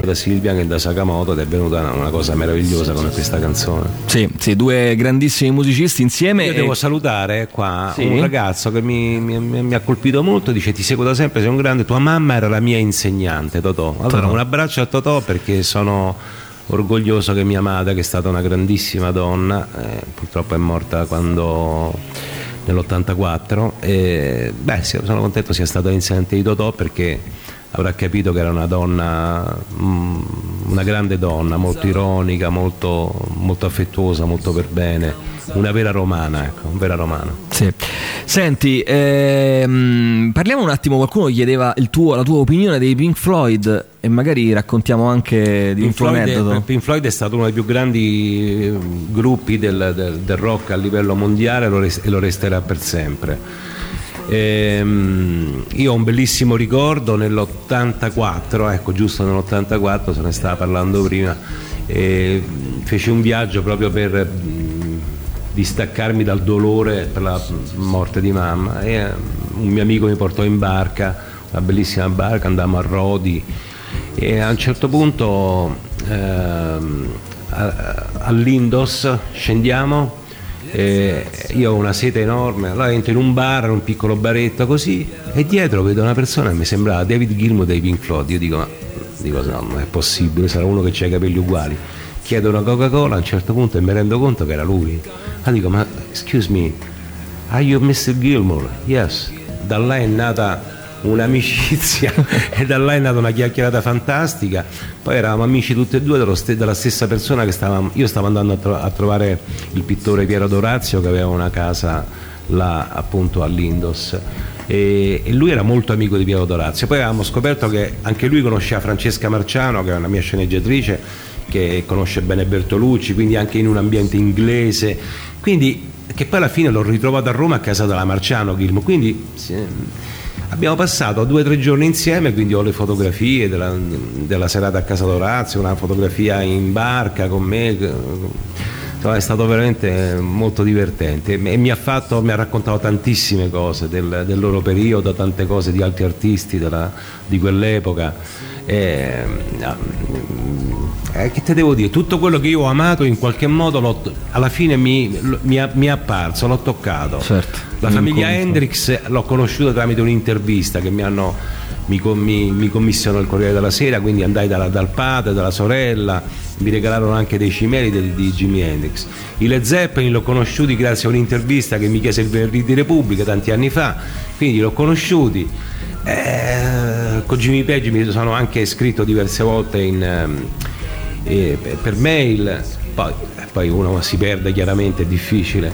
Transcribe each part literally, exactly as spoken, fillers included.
da Sylvian che da Sakamoto, ed è venuta una, una cosa meravigliosa come questa canzone. Sì, sì, due grandissimi musicisti insieme. Io e... devo salutare qua sì? un ragazzo che mi, mi, mi ha colpito molto, dice: ti seguo da sempre, sei un grande, tua mamma era la mia insegnante, Totò. Allora Totò. Un abbraccio a Totò, perché sono orgoglioso che mia madre, che è stata una grandissima donna, eh, purtroppo è morta quando nell'ottantaquattro, e beh, sono contento sia stata l'insegnante di Totò, perché avrà capito che era una donna, una grande donna, molto ironica, molto, molto affettuosa, molto per bene, una vera romana, ecco, una vera romana. Sì. Senti, ehm, parliamo un attimo, qualcuno chiedeva il tuo, la tua opinione dei Pink Floyd, e magari raccontiamo anche di Pink un tuo Floyd, aneddoto. Pink Floyd è stato uno dei più grandi gruppi del, del, del rock a livello mondiale, e lo, rest- e lo resterà per sempre. Ehm, io ho un bellissimo ricordo nell'ottantaquattro, ecco, giusto nell'ottantaquattro, se ne stava parlando prima, e feci un viaggio proprio per mh, distaccarmi dal dolore per la morte di mamma, e un mio amico mi portò in barca, una bellissima barca, andammo a Rodi, e a un certo punto ehm, a, all'Indos scendiamo. Eh, io ho una sete enorme, allora entro in un bar, in un piccolo baretto così, e dietro vedo una persona che mi sembrava David Gilmour dei Pink Floyd. Io dico, ma dico, no, non è possibile, sarà uno che ha i capelli uguali. Chiedo una Coca-Cola a un certo punto e mi rendo conto che era lui. Ma dico, ma excuse me, are you mister Gilmour? Yes. Da là è nata un'amicizia e da là è nata una chiacchierata fantastica. Poi eravamo amici tutti e due dello st- della stessa persona che stavamo. Io stavo andando a, tro- a trovare il pittore Piero D'Orazio, che aveva una casa là appunto all'Indos, e, e lui era molto amico di Piero D'Orazio. Poi avevamo scoperto che anche lui conosceva Francesca Marciano, che è una mia sceneggiatrice che conosce bene Bertolucci, quindi anche in un ambiente inglese, quindi, che poi alla fine l'ho ritrovato a Roma a casa della Marciano Gilmour, quindi abbiamo passato due o tre giorni insieme, quindi ho le fotografie della, della serata a casa d'Orazio, una fotografia in barca con me, insomma, è stato veramente molto divertente, e mi ha fatto, mi ha raccontato tantissime cose del, del loro periodo, tante cose di altri artisti della, di quell'epoca. Eh, eh, che te devo dire, tutto quello che io ho amato in qualche modo l'ho, alla fine mi, mi, è, mi è apparso, l'ho toccato. Certo. La famiglia Hendrix l'ho conosciuta tramite un'intervista che mi hanno mi, mi, mi commissionò il Corriere della Sera, quindi andai dalla, dal padre, dalla sorella, mi regalarono anche dei cimeli di, di Jimi Hendrix. I Led Zeppelin l'ho conosciuti grazie a un'intervista che mi chiese il Venerdì di Repubblica tanti anni fa, quindi l'ho conosciuti. Eh, con Jimmy Page mi sono anche scritto diverse volte in, eh, per mail, poi, poi uno si perde, chiaramente è difficile.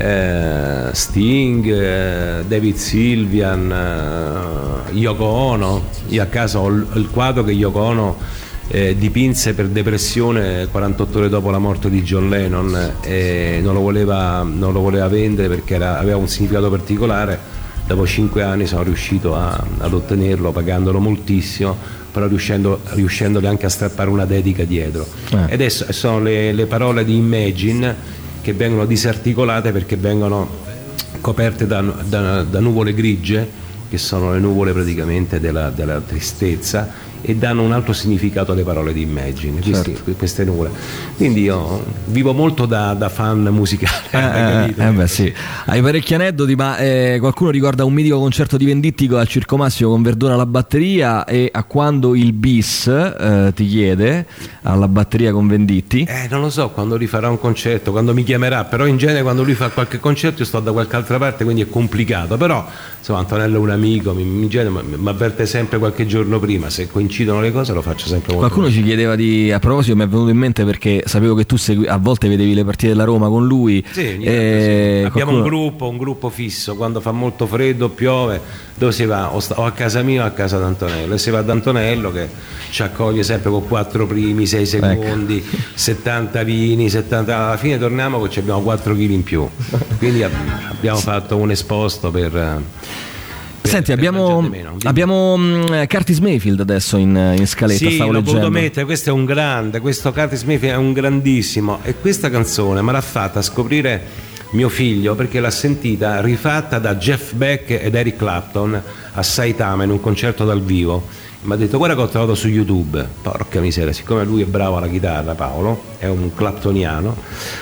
eh, Sting, eh, David Sylvian, eh, Yoko Ono. Io a casa ho il, il quadro che Yoko Ono eh, dipinse per depressione quarantotto ore dopo la morte di John Lennon, e non lo voleva, non lo voleva vendere perché era, aveva un significato particolare. Dopo cinque anni sono riuscito a, ad ottenerlo, pagandolo moltissimo, però riuscendo, riuscendoli anche a strappare una dedica dietro. Eh. E adesso sono le, le parole di Imagine che vengono disarticolate perché vengono coperte da, da, da nuvole grigie, che sono le nuvole praticamente della, della tristezza, e danno un altro significato alle parole di Imagine, certo. queste, queste nuvole. Quindi io vivo molto da, da fan musicale. Eh, eh, eh beh, sì. Hai parecchi aneddoti, ma eh, qualcuno ricorda un mitico concerto di Venditti al Circo Massimo con Verdone alla batteria, e a quando il bis eh, ti chiede alla batteria con Venditti? Eh, non lo so, quando rifarà un concerto, quando mi chiamerà, però in genere quando lui fa qualche concerto io sto da qualche altra parte, quindi è complicato, però insomma Antonello è un amico, mi, mi, mi avverte sempre qualche giorno prima, se coincidono le cose lo faccio sempre molto. Qualcuno ci chiedeva di, a proposito mi è venuto in mente perché sapevo che tu segui, a volte vedevi le partite della Roma con lui. Sì, e sì. Abbiamo qualcuno... un gruppo, un gruppo fisso, quando fa molto freddo, piove, dove si va? O, sta, o a casa mia o a casa d'Antonello, e si va ad Antonello che ci accoglie sempre con quattro primi, sei secondi, ecco. settanta vini, settanta, alla fine torniamo che abbiamo quattro chili in più, quindi abbiamo fatto un esposto per... Per, Senti, abbiamo, abbiamo um, Curtis Mayfield adesso in, in scaletta. Sì, stavo l'ho leggendo. voluto mettere, questo è un grande, questo Curtis Mayfield è un grandissimo, e questa canzone me l'ha fatta scoprire mio figlio perché l'ha sentita rifatta da Jeff Beck ed Eric Clapton a Saitama in un concerto dal vivo, mi ha detto guarda che ho trovato su YouTube, porca miseria, siccome lui è bravo alla chitarra, Paolo è un claptoniano,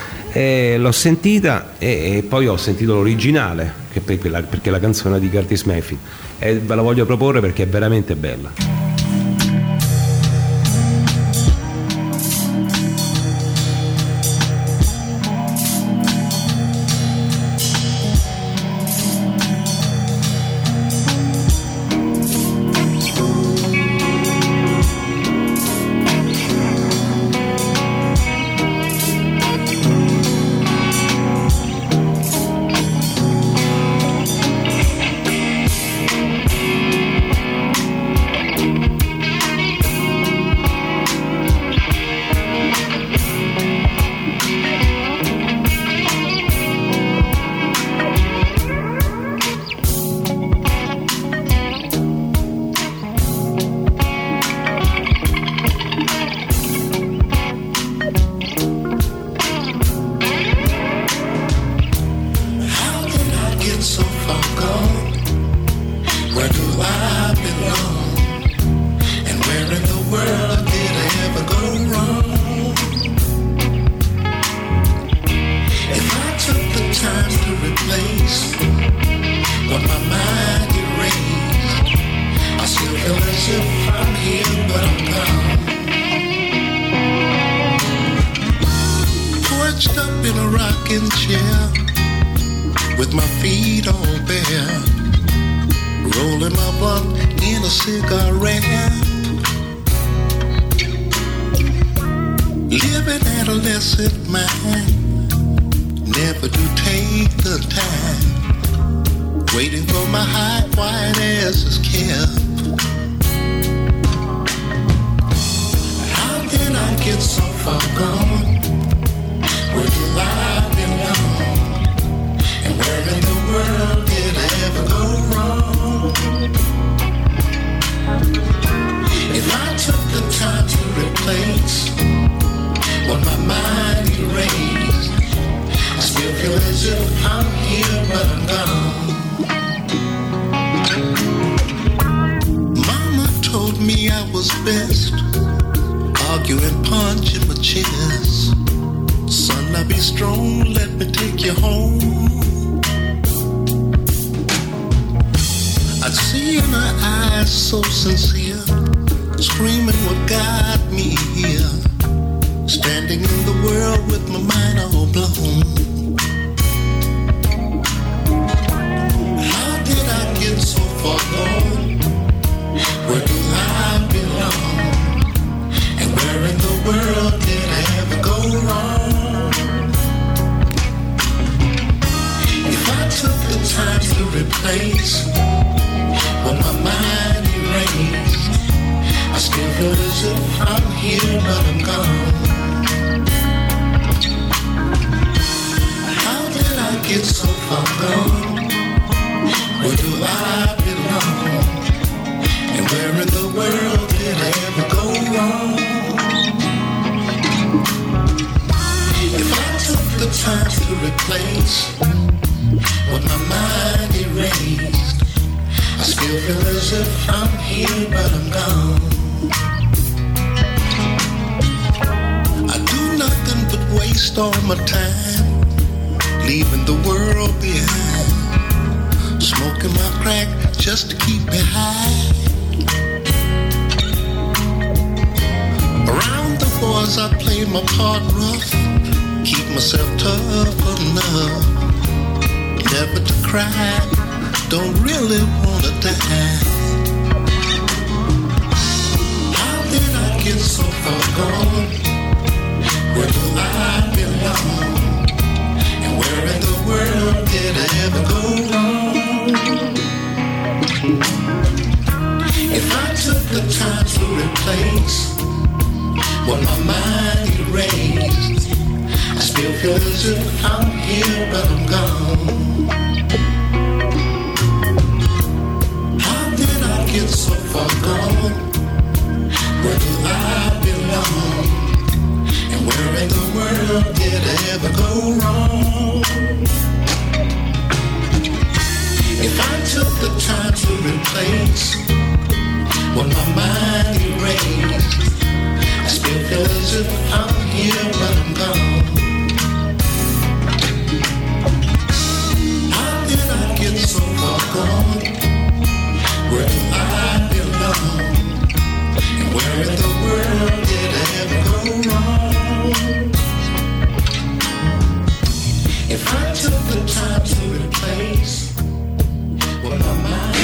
e l'ho sentita e, e poi ho sentito l'originale, che per quella, perché è la canzone di Curtis Mayfield, e ve la voglio proporre perché è veramente bella. If I took the time to replace what my mind if I'm here when I'm gone. How did I get so far gone? Where do I belong? And where in the world did I ever go wrong? If I took the time to replace what my mind.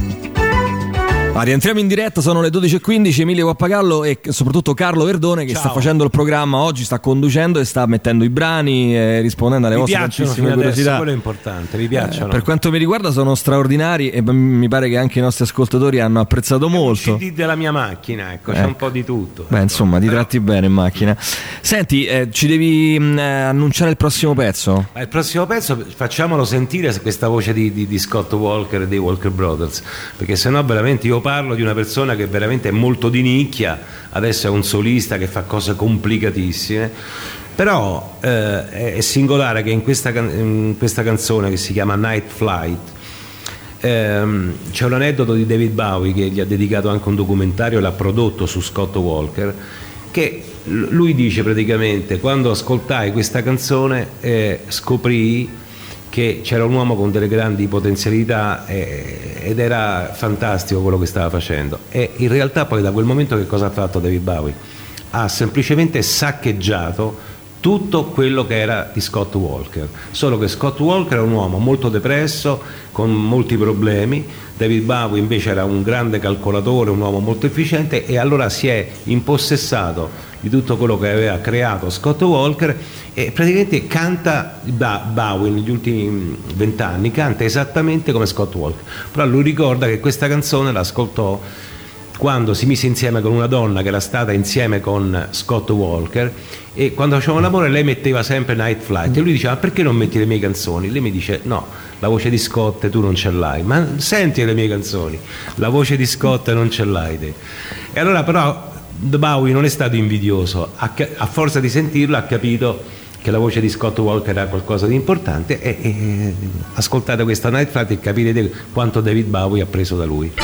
Ma rientriamo in diretta, sono le dodici e quindici, Emilio Pappagallo e soprattutto Carlo Verdone che Ciao. sta facendo il programma oggi, sta conducendo e sta mettendo i brani, eh, rispondendo alle Mi vostre piacciono tantissime fino adesso, curiosità. quello è importante, mi piacciono. Eh, per quanto mi riguarda sono straordinari e mi pare che anche i nostri ascoltatori hanno apprezzato molto. Il C D della mia macchina, ecco, c'è Ecco. un po' di tutto. Beh, insomma, ti Però- tratti bene in macchina. Senti, eh, ci devi mh, eh, annunciare il prossimo pezzo? Ma il prossimo pezzo facciamolo sentire questa voce di, di, di Scott Walker e dei Walker Brothers, perché sennò veramente io parlo di una persona che veramente è molto di nicchia, adesso è un solista che fa cose complicatissime, però eh, è singolare che in questa, can- in questa canzone che si chiama Night Flight ehm, c'è un aneddoto di David Bowie che gli ha dedicato anche un documentario e l'ha prodotto su Scott Walker, che l- lui dice praticamente: quando ascoltai questa canzone eh, scoprì che c'era un uomo con delle grandi potenzialità eh, ed era fantastico quello che stava facendo. E in realtà poi da quel momento che cosa ha fatto David Bowie? Ha semplicemente saccheggiato tutto quello che era di Scott Walker, solo che Scott Walker è un uomo molto depresso, con molti problemi. David Bowie invece era un grande calcolatore, un uomo molto efficiente, e allora si è impossessato di tutto quello che aveva creato Scott Walker e praticamente canta Bowie negli ultimi vent'anni, canta esattamente come Scott Walker. Però lui ricorda che questa canzone l'ascoltò quando si mise insieme con una donna che era stata insieme con Scott Walker, e quando facevano l'amore lei metteva sempre Night Flight e lui diceva: ma perché non metti le mie canzoni? Lei mi dice: no, la voce di Scott tu non ce l'hai. Ma senti le mie canzoni, la voce di Scott non ce l'hai te. E allora però Bowie non è stato invidioso, a, a forza di sentirlo ha capito che la voce di Scott Walker era qualcosa di importante, e, e ascoltate questa Night Flight e capirete quanto David Bowie ha preso da lui.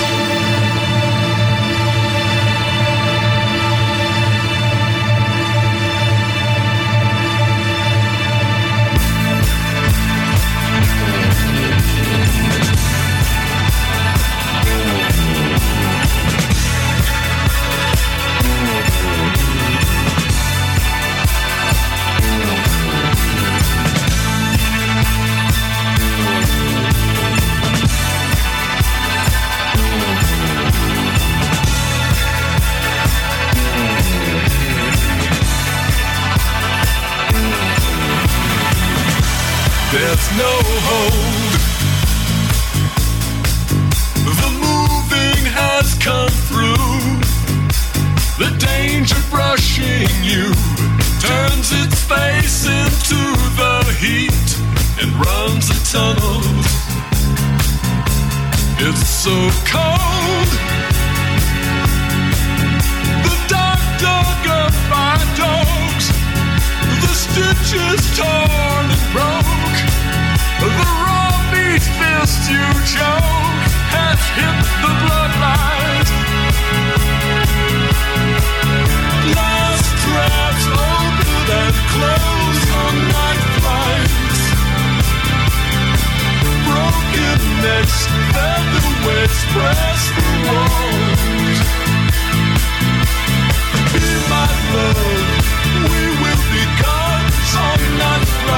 There's no hold. The moving has come through. The danger brushing you turns its face into the heat and runs a tunnel. It's so cold. The dark dug up by dogs. The stitches torn and broke. The raw meat fist you choke has hit the bloodline. Last traps open and close on night flights. Broken necks, featherweights press the walls. Be my love, we will be gods on night flights.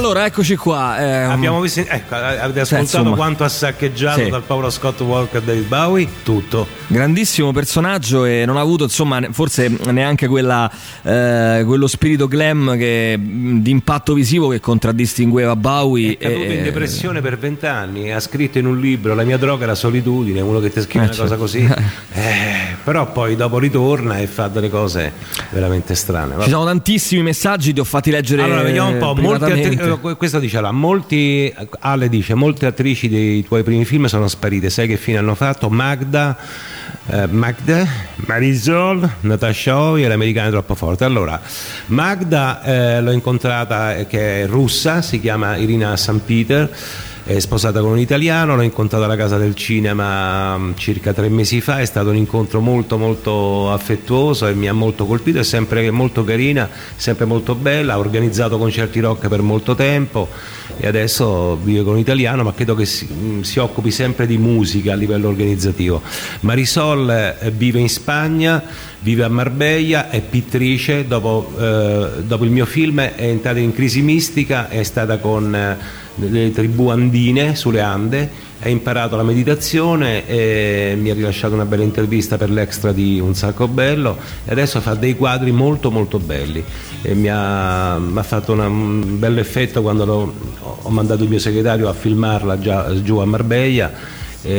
Allora, eccoci qua. ehm, Abbiamo visto, ecco, avete ascoltato insomma, quanto ha saccheggiato sì. dal povero Scott Walker David Bowie? Tutto. grandissimo personaggio e non ha avuto, insomma, forse neanche quella eh, quello spirito glam che, di impatto visivo che contraddistingueva Bowie. È caduto e- in depressione per vent'anni, ha scritto in un libro La mia droga è la solitudine, uno che ti scrive Eh, una cosa certo. così, eh, però poi dopo ritorna e fa delle cose veramente strane. Ci sono tantissimi messaggi, ti ho fatti leggere. Allora vediamo un po', molte privatamente. attri- eh, questo dice là, molti, Ale dice, molte attrici dei tuoi primi film sono sparite, sai che fine hanno fatto? Magda, eh, Magda, Marisol, Natasha Oi e l'americana è troppo forte. Allora, Magda eh, l'ho incontrata, eh, che è russa, si chiama Irina Sanpeter, è sposata con un italiano, l'ho incontrata alla Casa del Cinema mh, circa tre mesi fa, è stato un incontro molto molto affettuoso e mi ha molto colpito, è sempre molto carina, sempre molto bella, ha organizzato concerti rock per molto tempo e adesso vive con un italiano, ma credo che si, mh, si occupi sempre di musica a livello organizzativo. Marisol eh, vive in Spagna, vive a Marbella, è pittrice, dopo, eh, dopo il mio film è entrata in crisi mistica, è stata con eh, le tribù andine sulle Ande, ha imparato la meditazione e mi ha rilasciato una bella intervista per l'Extra di Un Sacco Bello e adesso fa dei quadri molto molto belli e mi ha, mi ha fatto una, un bel effetto quando l'ho, ho mandato il mio segretario a filmarla già giù a Marbella.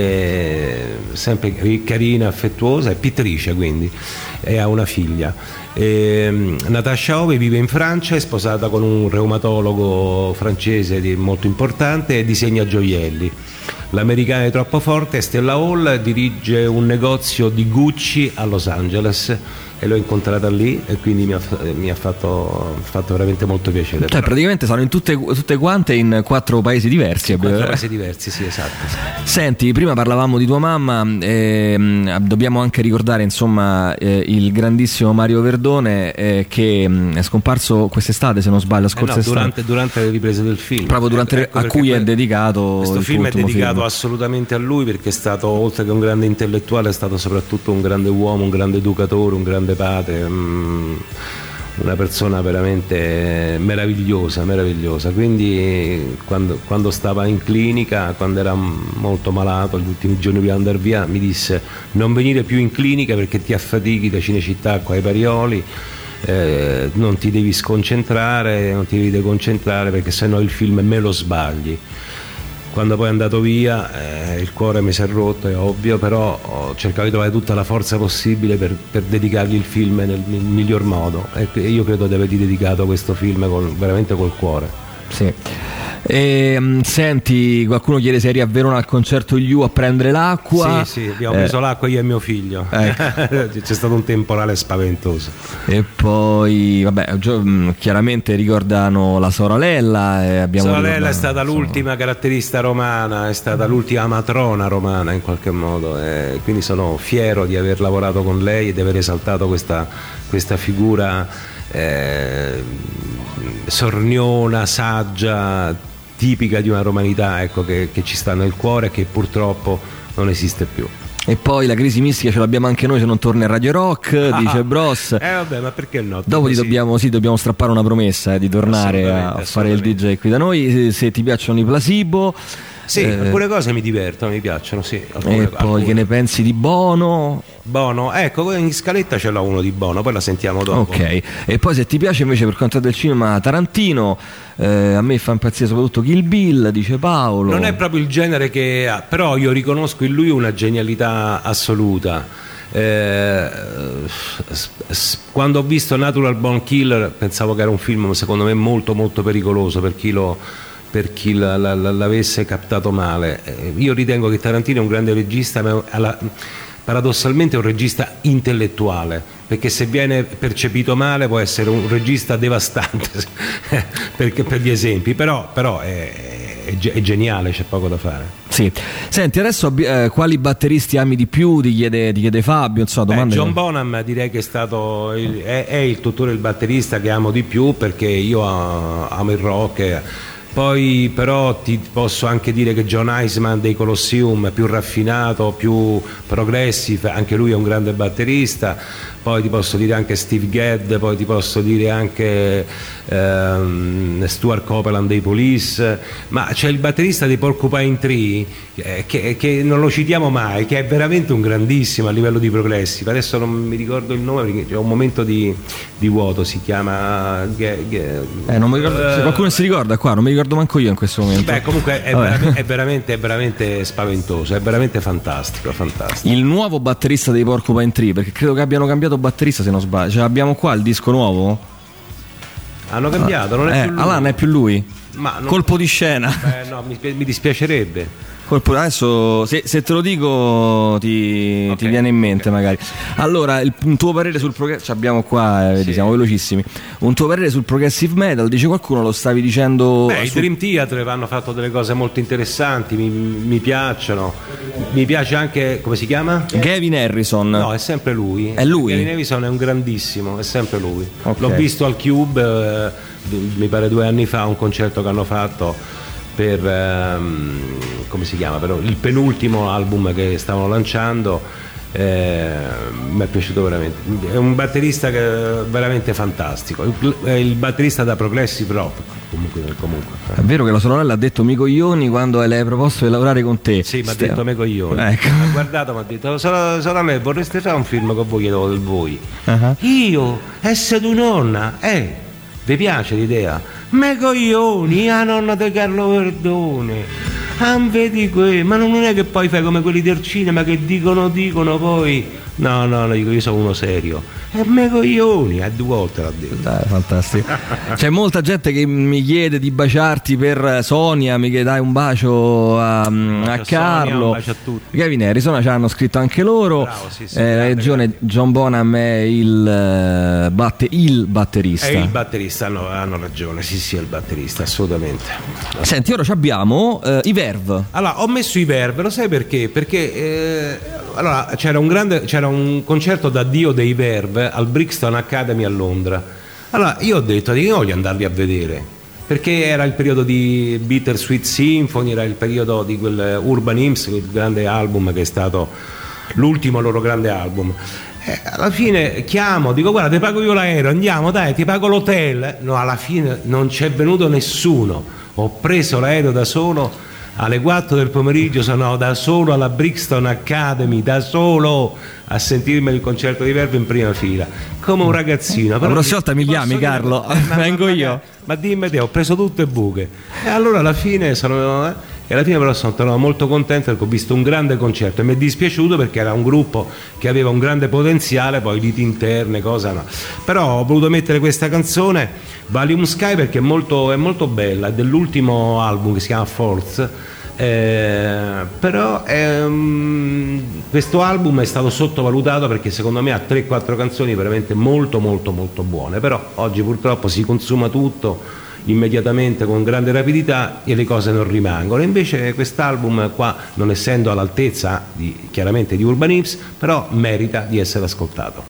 È sempre carina, affettuosa, è pittrice quindi e ha una figlia. E, Natasha Ove vive in Francia, è sposata con un reumatologo francese di, molto importante e disegna gioielli. L'americana è troppo forte, Stella Hall dirige un negozio di Gucci a Los Angeles e l'ho incontrata lì e quindi mi ha, mi ha fatto, fatto veramente molto piacere. Cioè, praticamente sono in tutte, tutte quante in quattro paesi diversi. Quattro paesi diversi, sì, esatto. Senti, prima parlavamo di tua mamma, ehm, dobbiamo anche ricordare, insomma, eh, il grandissimo Mario Verdone eh, che mh, è scomparso quest'estate, se non sbaglio, la Eh scorsa no, estate. durante, durante le riprese del film. Proprio durante le- Ecco a perché cui è que- dedicato questo il film tuo è ultimo dedicato film. assolutamente a lui, perché è stato, oltre che un grande intellettuale, è stato soprattutto un grande uomo, un grande educatore, un grande padre, mm, una persona veramente meravigliosa, meravigliosa. Quindi quando, quando stava in clinica, quando era molto malato, gli ultimi giorni prima di andare via, mi disse: non venire più in clinica perché ti affatichi da Cinecittà qua ai Parioli. Eh, non ti devi sconcentrare, non ti devi deconcentrare perché sennò il film me lo sbagli. Quando poi è andato via eh, il cuore mi si è rotto, è ovvio, però ho cercato di trovare tutta la forza possibile per, per dedicargli il film nel, nel miglior modo e io credo di avergli dedicato questo film col, veramente col cuore. Sì. E, mh, senti, qualcuno chiede se eri a Verona al concerto Gli U a prendere l'acqua. Sì, sì, abbiamo Eh, preso l'acqua io e mio figlio. Ecco. C'è stato un temporale spaventoso. E poi, vabbè, gio- mh, chiaramente ricordano la Soralella. E abbiamo Sorella è ricordato, stata insomma, l'ultima caratterista romana, è stata l'ultima matrona romana in qualche modo, e quindi sono fiero di aver lavorato con lei e di aver esaltato questa, questa figura eh, sorniona, saggia, tipica di una romanità, ecco, che, che ci sta nel cuore e che purtroppo non esiste più. E poi la crisi mistica ce l'abbiamo anche noi se non torna in Radio Rock, Ah, dice Bros. Eh vabbè, ma perché no? Dopo ti Sì. dobbiamo, sì, dobbiamo strappare una promessa eh, di tornare a, Assolutamente, a fare il D J qui da noi. Se, se ti piacciono i Placebo. Sì, eh, alcune cose mi divertono, mi piacciono, sì. Alcune, E poi alcune. che ne pensi di Bono? Bono, ecco, in scaletta ce l'ho uno di Bono, poi la sentiamo dopo. Ok, e poi se ti piace invece per quanto del cinema Tarantino, eh, a me fa impazzire soprattutto Kill Bill, dice Paolo. Non è proprio il genere che ha, però io riconosco in lui una genialità assoluta. Eh, s- s- quando ho visto Natural Born Killer pensavo che era un film secondo me molto molto pericoloso per chi lo per chi la- la- la- l'avesse captato male. Eh, io ritengo che Tarantino è un grande regista, ma alla- paradossalmente è un regista intellettuale, perché se viene percepito male può essere un regista devastante perché, per gli esempi, però, però è, è, ge- è geniale, c'è poco da fare. Sì. Senti, adesso abbi- eh, quali batteristi ami di più? Ti chiede, ti chiede Fabio. Insomma, Beh, domande. John Bonham direi che è stato il, è, è il tutore, il batterista che amo di più, perché io ah, amo il rock. e- Poi però ti posso anche dire che John Eisman dei Colosseum, più raffinato, più progressive, anche lui è un grande batterista. poi ti posso dire anche Steve Gadd, poi ti posso dire anche ehm, Stuart Copeland dei Police, ma c'è il batterista dei Porcupine Tree eh, che, che non lo citiamo mai, che è veramente un grandissimo a livello di progressive. Adesso non mi ricordo il nome perché c'è un momento di, di vuoto, si chiama Ge- Ge- Eh, non mi ricordo, se qualcuno si ricorda qua, non mi ricordo manco io in questo momento. Beh, comunque è, Vabbè. veramente, è, veramente, è veramente spaventoso, è veramente fantastico, fantastico. Il nuovo batterista dei Porcupine Tree, perché credo che abbiano cambiato batterista se non sbaglio. Cioè, abbiamo qua il disco nuovo. Hanno cambiato, non è Eh, più lui. Alan è più lui. Ma non- Colpo di scena. Eh, no, mi, mi dispiacerebbe. Colpo- Adesso se, se te lo dico ti, Ok, ti viene in mente ok. magari. Allora, il, un tuo parere sul progressive, abbiamo qua, eh, vedi, Sì. siamo velocissimi. Un tuo parere sul progressive metal, dice qualcuno, lo stavi dicendo Beh, i su- Dream Theater hanno fatto delle cose molto interessanti, mi, mi piacciono. Mi piace anche, come si chiama? Gavin Harrison. No, è sempre lui. È lui? Gary Nevison è un grandissimo, è sempre lui. Ok. L'ho visto al Cube, eh, mi pare due anni fa, un concerto che hanno fatto per ehm, come si chiama? Per il penultimo album che stavano lanciando. Eh, mi è piaciuto veramente. È un batterista che è veramente fantastico. Il, è il batterista da progressive rock. Comunque, comunque. È vero che la sorella ha detto mi coglioni quando le hai proposto di lavorare con te. Sì, mi ha Ste- detto me coglioni. Ecco. Mi ha guardato, mi ha detto: Sora, sora me, vorreste fare un film con voi? Chiedevo del voi. Ah. Io, essere tu nonna, eh, vi piace l'idea? Me coglioni, la nonna di Carlo Verdone. Ah, vedi que, ma non è che poi fai come quelli del cinema che dicono, dicono poi. No, no, no, dico, io sono uno serio. E me coglioni, a due volte l'ha detto. Dai, fantastico. C'è molta gente che mi chiede di baciarti per Sonia, mi chiede dai un bacio a, bacio a a Sonia, Carlo. un bacio a tutti. Gavin Harrison ci hanno scritto anche loro. Bravo, sì, sì, eh, grande, hai ragione, grande. John Bonham è il, eh, batte- il batterista. E il batterista, hanno, hanno ragione, sì, sì, è il batterista, assolutamente. Senti, ora ci abbiamo eh, i Verve. Allora, ho messo i Verve, lo sai perché? Perché eh, allora, c'era un grande c'era un concerto d'addio dei Verve al Brixton Academy a Londra. Allora, io ho detto di voglio andarli a vedere, perché era il periodo di Bittersweet Symphony, era il periodo di quel Urban Hymns, quel grande album che è stato l'ultimo loro grande album. Eh, alla fine chiamo, dico guarda ti pago io l'aereo, andiamo dai, ti pago l'hotel. No, alla fine non c'è venuto nessuno, ho preso l'aereo da solo. Alle quattro del pomeriggio sono da solo alla Brixton Academy, da solo a sentirmi il concerto di Verve in prima fila, come un ragazzino. La prossima volta mi Posso chiami, dire- Carlo, Eh, ma- vengo ma- io. Ma dimmi te, ho preso tutte buche. E allora alla fine sono... eh, e alla fine però sono tornato molto contento perché ho visto un grande concerto e mi è dispiaciuto perché era un gruppo che aveva un grande potenziale, poi liti interne, cosa no. Però ho voluto mettere questa canzone Valium Sky perché è molto, è molto bella, è dell'ultimo album che si chiama Force. Eh, però ehm, questo album è stato sottovalutato perché secondo me ha tre quattro canzoni veramente molto molto molto buone, però oggi purtroppo si consuma tutto immediatamente con grande rapidità e le cose non rimangono. Invece quest'album qua, non essendo all'altezza di, chiaramente di Urban Hymns, però merita di essere ascoltato.